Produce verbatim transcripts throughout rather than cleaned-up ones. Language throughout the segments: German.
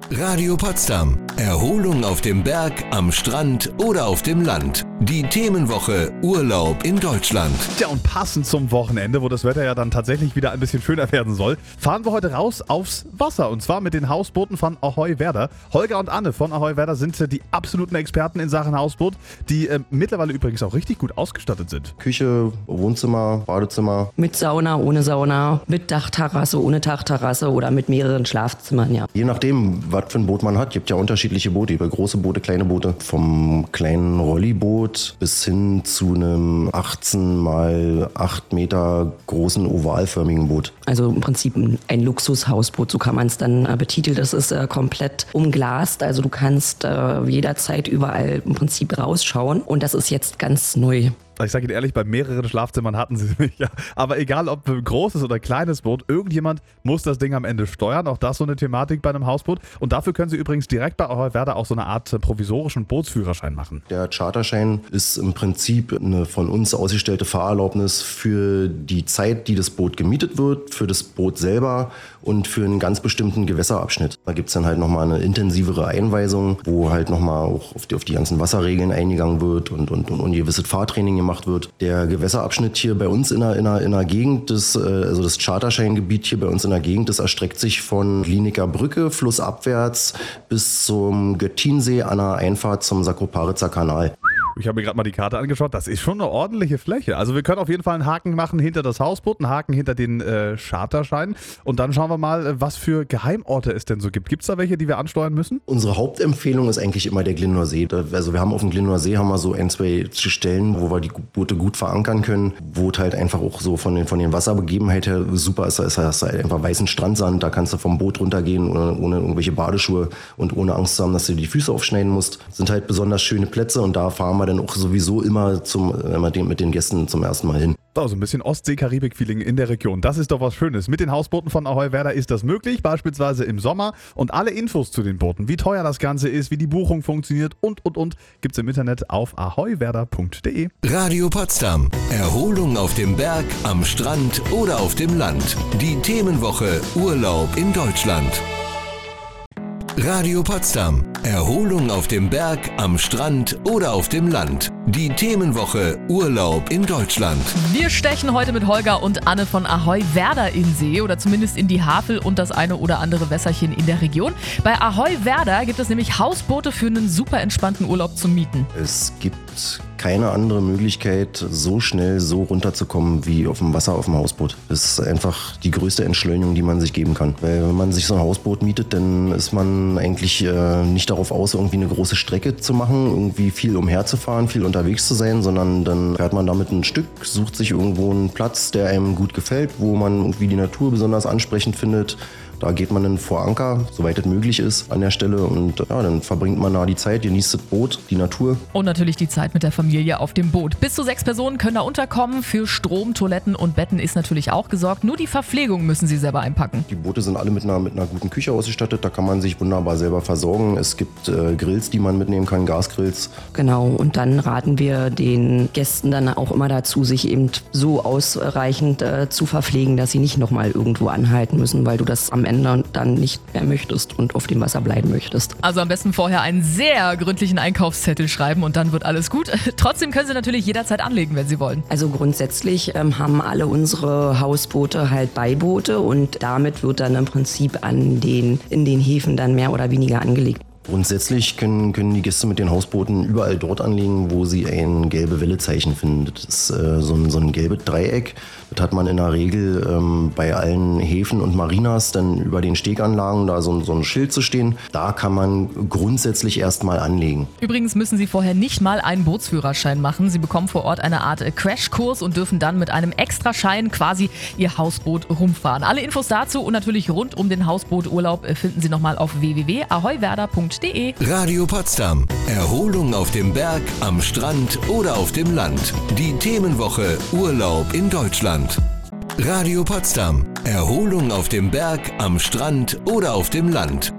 Radio Potsdam. Erholung auf dem Berg, am Strand oder auf dem Land. Die Themenwoche Urlaub in Deutschland. Ja, und passend zum Wochenende, wo das Wetter ja dann tatsächlich wieder ein bisschen schöner werden soll, fahren wir heute raus aufs Wasser. Und zwar mit den Hausbooten von Ahoi Werder. Holger und Anne von Ahoi Werder sind äh, die absoluten Experten in Sachen Hausboot, die äh, mittlerweile übrigens auch richtig gut ausgestattet sind. Küche, Wohnzimmer, Badezimmer. Mit Sauna, ohne Sauna, mit Dachterrasse, ohne Dachterrasse oder mit mehreren Schlafzimmern, ja. Je nachdem, was für ein Boot man hat. Es gibt ja unterschiedliche Boote, über große Boote, kleine Boote. Vom kleinen Rolliboot bis hin zu einem achtzehn mal acht Meter großen ovalförmigen Boot. Also im Prinzip ein Luxushausboot, so kann man es dann äh, betiteln. Das ist äh, komplett umglast, also du kannst äh, jederzeit überall im Prinzip rausschauen und das ist jetzt ganz neu. Ich sage Ihnen ehrlich, bei mehreren Schlafzimmern hatten sie mich ja. Aber egal, ob ein großes oder kleines Boot, irgendjemand muss das Ding am Ende steuern. Auch das so eine Thematik bei einem Hausboot. Und dafür können Sie übrigens direkt bei Ahoi Werder auch so eine Art provisorischen Bootsführerschein machen. Der Charterschein ist im Prinzip eine von uns ausgestellte Fahrerlaubnis für die Zeit, die das Boot gemietet wird, für das Boot selber und für einen ganz bestimmten Gewässerabschnitt. Da gibt es dann halt nochmal eine intensivere Einweisung, wo halt nochmal auch auf die, auf die ganzen Wasserregeln eingegangen wird und, und, und, und gewisses Fahrtraining gemacht wird. Der Gewässerabschnitt hier bei uns in der, in der, in der Gegend, das, also das Charterscheingebiet hier bei uns in der Gegend, das erstreckt sich von Kliniker Brücke flussabwärts bis zum Göttinsee an der Einfahrt zum Sakroparitzer Kanal. Ich habe mir gerade mal die Karte angeschaut, das ist schon eine ordentliche Fläche. Also wir können auf jeden Fall einen Haken machen hinter das Hausboot, einen Haken hinter den äh, Charterschein und dann schauen wir mal, was für Geheimorte es denn so gibt. Gibt es da welche, die wir ansteuern müssen? Unsere Hauptempfehlung ist eigentlich immer der Glindower See. Also wir haben auf dem Glindower See haben wir so ein, zwei Stellen, wo wir die Boote gut verankern können, wo es halt einfach auch so von den, von den Wasserbegebenheiten her super ist. Da ist halt einfach weißen Strandsand, da kannst du vom Boot runtergehen ohne, ohne irgendwelche Badeschuhe und ohne Angst zu haben, dass du die Füße aufschneiden musst. Das sind halt besonders schöne Plätze und da fahren wir dann auch sowieso immer zum, äh, mit den Gästen zum ersten Mal hin. So, so ein bisschen Ostsee-Karibik-Feeling in der Region. Das ist doch was Schönes. Mit den Hausbooten von Ahoi Werder ist das möglich, beispielsweise im Sommer. Und alle Infos zu den Booten, wie teuer das Ganze ist, wie die Buchung funktioniert und, und, und, gibt's im Internet auf ahoiwerder punkt de. Radio Potsdam. Erholung auf dem Berg, am Strand oder auf dem Land. Die Themenwoche Urlaub in Deutschland. Radio Potsdam. Erholung auf dem Berg, am Strand oder auf dem Land. Die Themenwoche Urlaub in Deutschland. Wir stechen heute mit Holger und Anne von Ahoi Werder in See oder zumindest in die Havel und das eine oder andere Wässerchen in der Region. Bei Ahoi Werder gibt es nämlich Hausboote für einen super entspannten Urlaub zum Mieten. Es gibt keine andere Möglichkeit, so schnell so runterzukommen wie auf dem Wasser auf dem Hausboot. Das ist einfach die größte Entschleunigung, die man sich geben kann. Weil wenn man sich so ein Hausboot mietet, dann ist man eigentlich äh, nicht darauf aus, irgendwie eine große Strecke zu machen, irgendwie viel umherzufahren, viel unterwegs zu sein, sondern dann fährt man damit ein Stück, sucht sich irgendwo einen Platz, der einem gut gefällt, wo man irgendwie die Natur besonders ansprechend findet. Da geht man dann vor Anker, soweit es möglich ist, an der Stelle und ja, dann verbringt man da die Zeit, genießt das Boot, die Natur. Und natürlich die Zeit mit der Familie auf dem Boot. Bis zu sechs Personen können da unterkommen. Für Strom, Toiletten und Betten ist natürlich auch gesorgt. Nur die Verpflegung müssen Sie selber einpacken. Die Boote sind alle mit einer, mit einer guten Küche ausgestattet. Da kann man sich wunderbar selber versorgen. Es gibt äh, Grills, die man mitnehmen kann, Gasgrills. Genau, und dann raten wir den Gästen dann auch immer dazu, sich eben so ausreichend äh, zu verpflegen, dass sie nicht nochmal irgendwo anhalten müssen, weil du das am Ende dann nicht mehr möchtest und auf dem Wasser bleiben möchtest. Also am besten vorher einen sehr gründlichen Einkaufszettel schreiben und dann wird alles gut. Trotzdem können Sie natürlich jederzeit anlegen, wenn Sie wollen. Also grundsätzlich ähm, haben alle unsere Hausboote halt Beiboote und damit wird dann im Prinzip an den, in den Häfen dann mehr oder weniger angelegt. Grundsätzlich können, können die Gäste mit den Hausbooten überall dort anlegen, wo sie ein gelbe Wellezeichen finden. Das ist äh, so, ein, so ein gelbes Dreieck. Das hat man in der Regel ähm, bei allen Häfen und Marinas dann über den Steganlagen, da so, so ein Schild zu stehen. Da kann man grundsätzlich erstmal anlegen. Übrigens müssen Sie vorher nicht mal einen Bootsführerschein machen. Sie bekommen vor Ort eine Art Crashkurs und dürfen dann mit einem Extraschein quasi Ihr Hausboot rumfahren. Alle Infos dazu und natürlich rund um den Hausbooturlaub finden Sie nochmal auf w w w punkt ahoiwerder punkt de. Radio Potsdam. Erholung auf dem Berg, am Strand oder auf dem Land. Die Themenwoche Urlaub in Deutschland. Radio Potsdam. Erholung auf dem Berg, am Strand oder auf dem Land.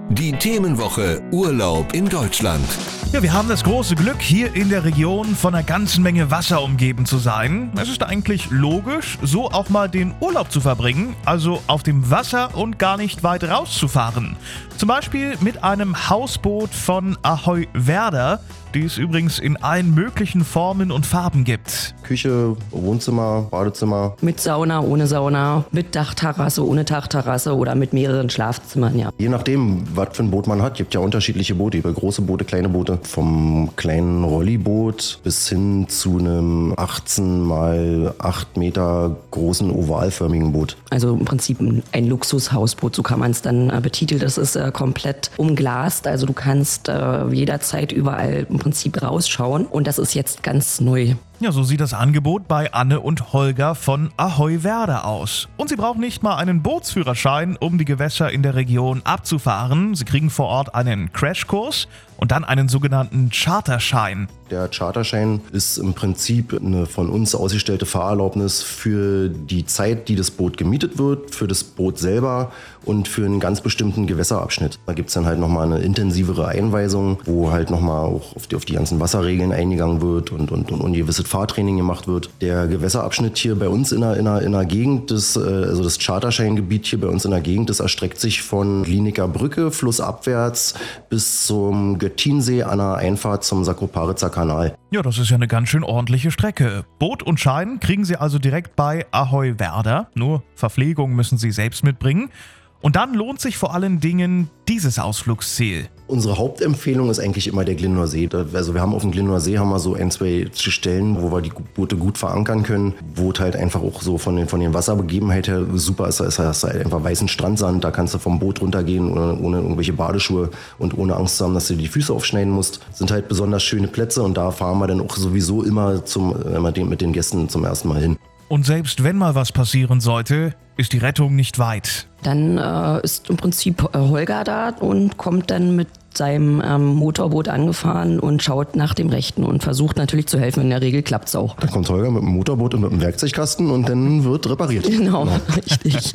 Die Themenwoche Urlaub in Deutschland. Ja, wir haben das große Glück, hier in der Region von einer ganzen Menge Wasser umgeben zu sein. Es ist eigentlich logisch, so auch mal den Urlaub zu verbringen, also auf dem Wasser und gar nicht weit rauszufahren. Zum Beispiel mit einem Hausboot von Ahoi Werder, die es übrigens in allen möglichen Formen und Farben gibt. Küche, Wohnzimmer, Badezimmer. Mit Sauna, ohne Sauna, mit Dachterrasse, ohne Dachterrasse oder mit mehreren Schlafzimmern, ja. Je nachdem, was für ein Boot man hat, gibt ja unterschiedliche Boote. Große Boote, kleine Boote. Vom kleinen Rolliboot bis hin zu einem achtzehn mal acht Meter großen ovalförmigen Boot. Also im Prinzip ein Luxushausboot, so kann man es dann äh, betiteln. Das ist äh, komplett umglast, also du kannst äh, jederzeit überall im Prinzip rausschauen und das ist jetzt ganz neu. Ja, so sieht das Angebot bei Anne und Holger von Ahoi Werder aus. Und sie brauchen nicht mal einen Bootsführerschein, um die Gewässer in der Region abzufahren. Sie kriegen vor Ort einen Crashkurs und dann einen sogenannten Charterschein. Der Charterschein ist im Prinzip eine von uns ausgestellte Fahrerlaubnis für die Zeit, die das Boot gemietet wird, für das Boot selber und für einen ganz bestimmten Gewässerabschnitt. Da gibt es dann halt nochmal eine intensivere Einweisung, wo halt nochmal auch auf die, auf die ganzen Wasserregeln eingegangen wird und, und, und ungewisses Fahrtraining gemacht wird. Der Gewässerabschnitt hier bei uns in der, in der, in der Gegend, das, also das Charterscheingebiet hier bei uns in der Gegend, das erstreckt sich von Glienicker Brücke flussabwärts bis zum Göttinsee an der Einfahrt zum Sakroparitzer Kanal. Ja, das ist ja eine ganz schön ordentliche Strecke. Boot und Schein kriegen Sie also direkt bei Ahoi Werder. Nur Verpflegung müssen Sie selbst mitbringen. Und dann lohnt sich vor allen Dingen dieses Ausflugsziel. Unsere Hauptempfehlung ist eigentlich immer der Glindower See. Also wir haben auf dem Glindower See haben wir so ein, zwei Stellen, wo wir die Boote gut verankern können, wo es halt einfach auch so von den, von den Wasserbegebenheiten her super ist. Da ist halt einfach weißen Strandsand, da kannst du vom Boot runtergehen ohne, ohne irgendwelche Badeschuhe und ohne Angst zu haben, dass du die Füße aufschneiden musst. Das sind halt besonders schöne Plätze und da fahren wir dann auch sowieso immer zum, mit den Gästen zum ersten Mal hin. Und selbst wenn mal was passieren sollte, ist die Rettung nicht weit. Dann äh, ist im Prinzip äh, Holger da und kommt dann mit seinem ähm, Motorboot angefahren und schaut nach dem Rechten und versucht natürlich zu helfen. In der Regel klappt es auch. Dann kommt Holger mit dem Motorboot und mit dem Werkzeugkasten und dann wird repariert. Genau, genau. Richtig.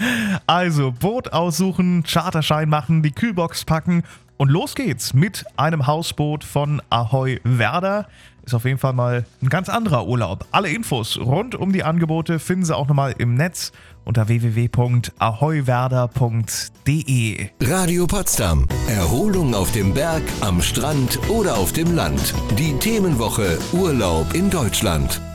Also Boot aussuchen, Charterschein machen, die Kühlbox packen und los geht's mit einem Hausboot von Ahoi Werder. Ist auf jeden Fall mal ein ganz anderer Urlaub. Alle Infos rund um die Angebote finden Sie auch nochmal im Netz unter w w w punkt ahoi werder punkt d e. Radio Potsdam. Erholung auf dem Berg, am Strand oder auf dem Land. Die Themenwoche Urlaub in Deutschland.